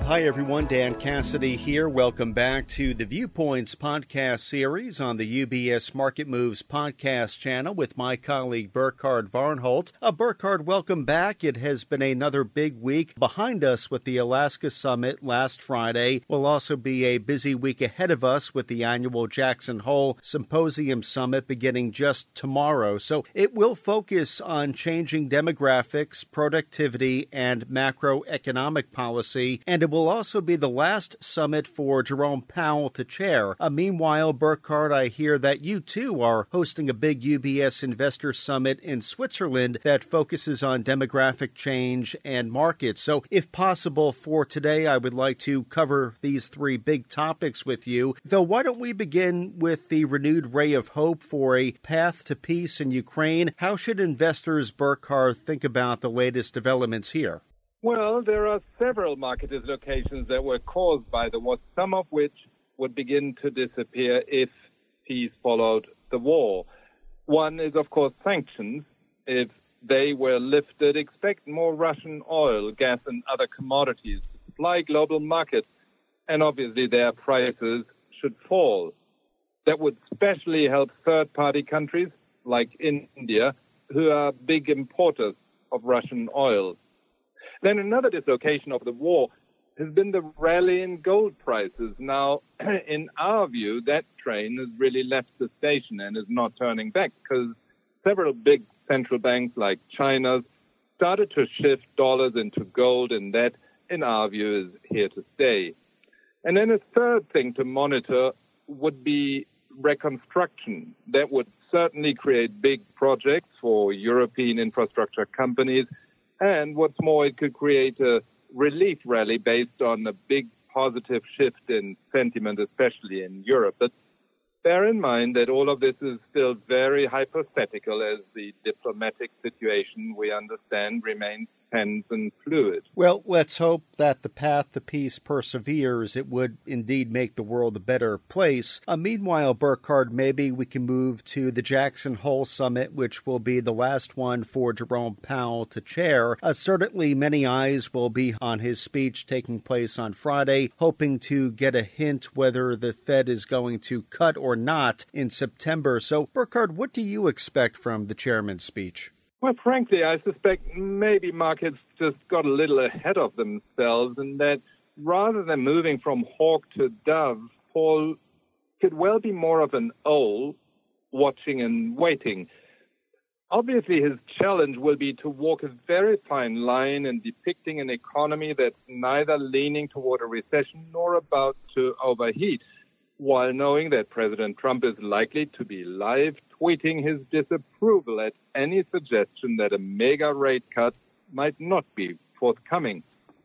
Hi, everyone. Dan Cassidy here. Welcome back to the Viewpoints podcast series on the UBS Market Moves podcast channel with my colleague Burkhard Varnholt. Burkhard, welcome back. It has been another big week behind us with the Alaska Summit last Friday. Will also be a busy week ahead of us with the annual Jackson Hole Symposium Summit beginning just tomorrow. So it will focus on changing demographics, productivity, and macroeconomic policy, and it will also be the last summit for Jerome Powell to chair. Meanwhile, Burkhard, I hear that you too are hosting a big UBS Investor Summit in Switzerland that focuses on demographic change and markets. So if possible for today, I would like to cover these three big topics with you. Though why don't we begin with the renewed ray of hope for a path to peace in Ukraine? How should investors, Burkhard, think about the latest developments here? Well, there are several market dislocations that were caused by the war, some of which would begin to disappear if peace followed the war. One is, of course, sanctions. If they were lifted, expect more Russian oil, gas, and other commodities to supply global markets, and obviously their prices should fall. That would especially help third-party countries like India, who are big importers of Russian oil. Then another dislocation of the war has been the rally in gold prices. Now, in our view, that train has really left the station and is not turning back because several big central banks like China's started to shift dollars into gold, and that, in our view, is here to stay. And then a third thing to monitor would be reconstruction. That would certainly create big projects for European infrastructure companies. And what's more, it could create a relief rally based on a big positive shift in sentiment, especially in Europe. But bear in mind that all of this is still very hypothetical as the diplomatic situation, we understand, remains tense and fluid. Well, let's hope that the path to peace perseveres. It would indeed make the world a better place. Meanwhile, Burkhard, maybe we can move to the Jackson Hole Summit, which will be the last one for Jerome Powell to chair. Certainly, many eyes will be on his speech taking place on Friday, hoping to get a hint whether the Fed is going to cut or not in September. So, Burkhard, what do you expect from the chairman's speech? Well, frankly, I suspect maybe markets just got a little ahead of themselves, and that rather than moving from hawk to dove, Paul could well be more of an owl, watching and waiting. Obviously, his challenge will be to walk a very fine line in depicting an economy that's neither leaning toward a recession nor about to overheat, while knowing that President Trump is likely to be live tweeting his disapproval at any suggestion that a mega rate cut might not be forthcoming.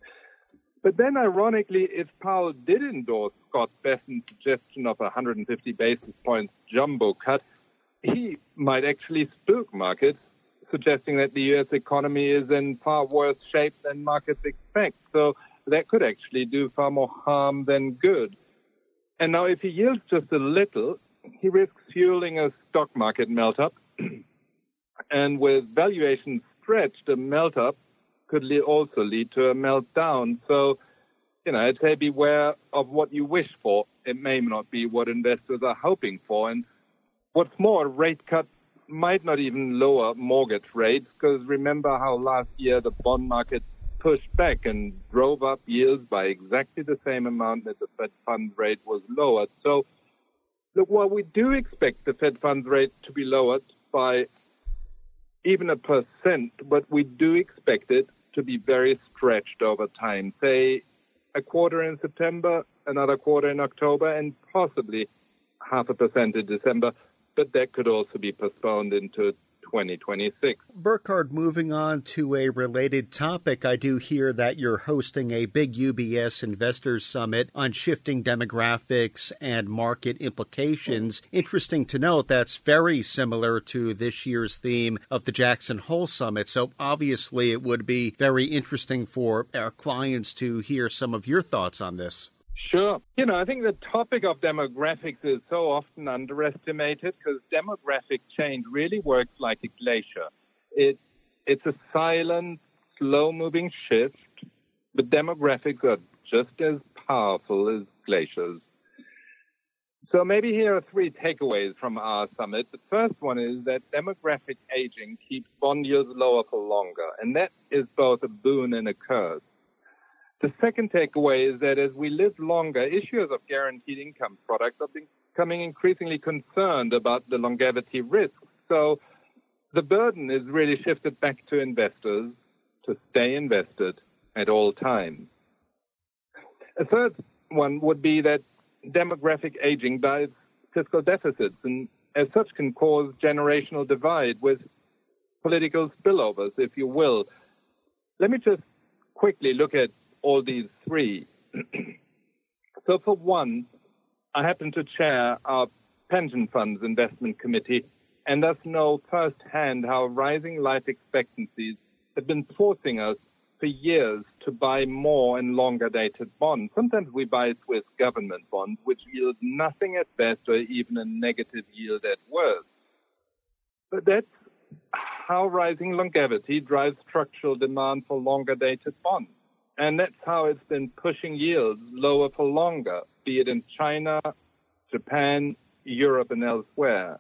But then, ironically, if Powell did endorse Scott Bessent's suggestion of a 150 basis points jumbo cut, he might actually spook markets, suggesting that the U.S. economy is in far worse shape than markets expect. So that could actually do far more harm than good. And now, if he yields just a little, he risks fueling a stock market melt-up. And with valuations stretched, a melt-up could also lead to a meltdown. So, I'd say beware of what you wish for. It may not be what investors are hoping for. And what's more, a rate cut might not even lower mortgage rates, because remember how last year the bond market pushed back and drove up yields by exactly the same amount that the Fed funds rate was lowered. So, look, while we do expect the Fed funds rate to be lowered by even 1%, but we do expect it to be very stretched over time. Say a quarter in September, another quarter in October, and possibly 0.5% in December. But that could also be postponed into 2026. Burkhard, moving on to a related topic, I do hear that you're hosting a big UBS Investors Summit on shifting demographics and market implications. Interesting to note that's very similar to this year's theme of the Jackson Hole Summit. So obviously it would be very interesting for our clients to hear some of your thoughts on this. Sure. I think the topic of demographics is so often underestimated because demographic change really works like a glacier. It's a silent, slow-moving shift, but demographics are just as powerful as glaciers. So maybe here are 3 takeaways from our summit. The first one is that demographic aging keeps bond yields lower for longer, and that is both a boon and a curse. The second takeaway is that as we live longer, issuers of guaranteed income products are becoming increasingly concerned about the longevity risks. So the burden is really shifted back to investors to stay invested at all times. A third one would be that demographic aging drives fiscal deficits and as such can cause generational divide with political spillovers, if you will. Let me just quickly look at all these 3. So for one, I happen to chair our pension funds investment committee and thus know firsthand how rising life expectancies have been forcing us for years to buy more and longer dated bonds. Sometimes we buy Swiss government bonds, which yield nothing at best or even a negative yield at worst. But that's how rising longevity drives structural demand for longer dated bonds. And that's how it's been pushing yields lower for longer, be it in China, Japan, Europe, and elsewhere.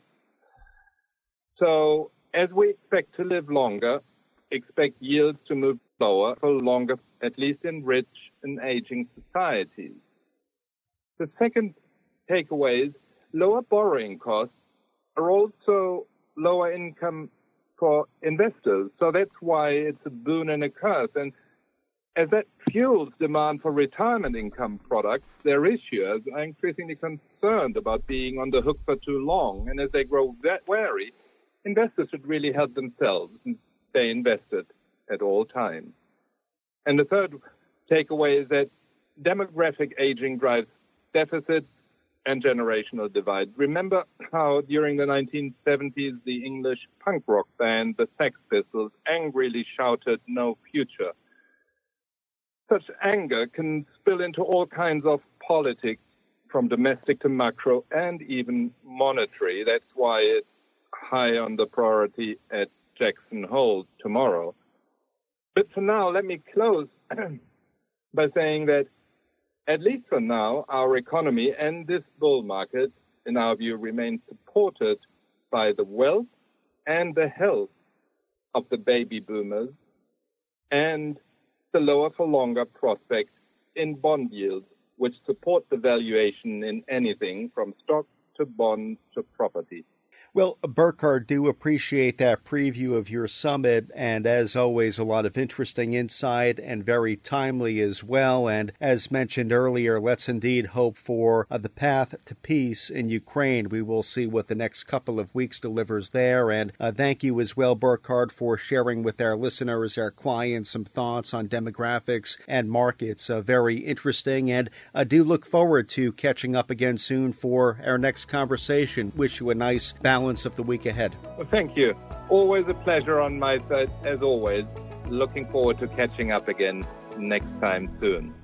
So as we expect to live longer, expect yields to move lower for longer, at least in rich and aging societies. The second takeaway is lower borrowing costs are also lower income for investors. So that's why it's a boon and a curse. And as that fuels demand for retirement income products, their issuers are increasingly concerned about being on the hook for too long. And as they grow wary, investors should really help themselves and stay invested at all times. And the third takeaway is that demographic aging drives deficits and generational divide. Remember how during the 1970s, the English punk rock band, the Sex Pistols, angrily shouted, "No future." Such anger can spill into all kinds of politics, from domestic to macro and even monetary. That's why it's high on the priority at Jackson Hole tomorrow. But for now, let me close by saying that, at least for now, our economy and this bull market, in our view, remain supported by the wealth and the health of the baby boomers and the lower for longer prospect in bond yields, which support the valuation in anything from stock to bond to property. Well, Burkhard, do appreciate that preview of your summit, and as always, a lot of interesting insight and very timely as well. And as mentioned earlier, let's indeed hope for the path to peace in Ukraine. We will see what the next couple of weeks delivers there. And thank you as well, Burkhard, for sharing with our listeners, our clients, some thoughts on demographics and markets. Very interesting, and I do look forward to catching up again soon for our next conversation. Wish you a nice balance of the week ahead. Well, thank you. Always a pleasure on my side, as always. Looking forward to catching up again next time soon.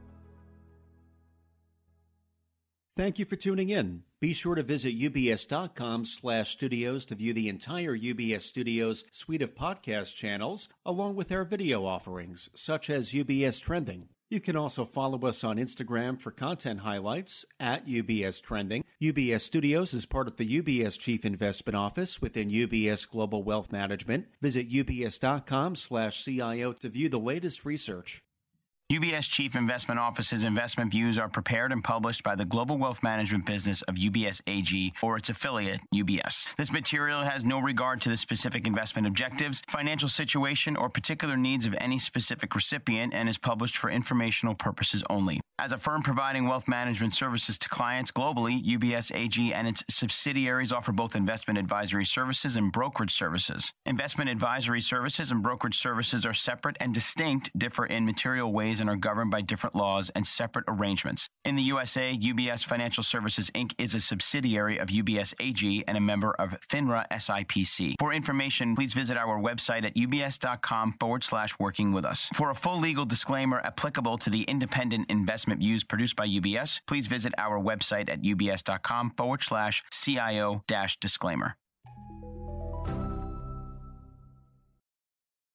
Thank you for tuning in. Be sure to visit ubs.com/studios to view the entire UBS Studios suite of podcast channels, along with our video offerings, such as UBS Trending. You can also follow us on Instagram for content highlights at UBS Trending. UBS Studios is part of the UBS Chief Investment Office within UBS Global Wealth Management. Visit ubs.com/CIO to view the latest research. UBS Chief Investment Office's investment views are prepared and published by the global wealth management business of UBS AG or its affiliate, UBS. This material has no regard to the specific investment objectives, financial situation, or particular needs of any specific recipient and is published for informational purposes only. As a firm providing wealth management services to clients globally, UBS AG and its subsidiaries offer both investment advisory services and brokerage services. Investment advisory services and brokerage services are separate and distinct, differ in material ways, and are governed by different laws and separate arrangements. In the USA, UBS Financial Services, Inc. is a subsidiary of UBS AG and a member of FINRA SIPC. For information, please visit our website at ubs.com/working with us. For a full legal disclaimer applicable to the independent investment views produced by UBS, please visit our website at ubs.com/CIO-disclaimer.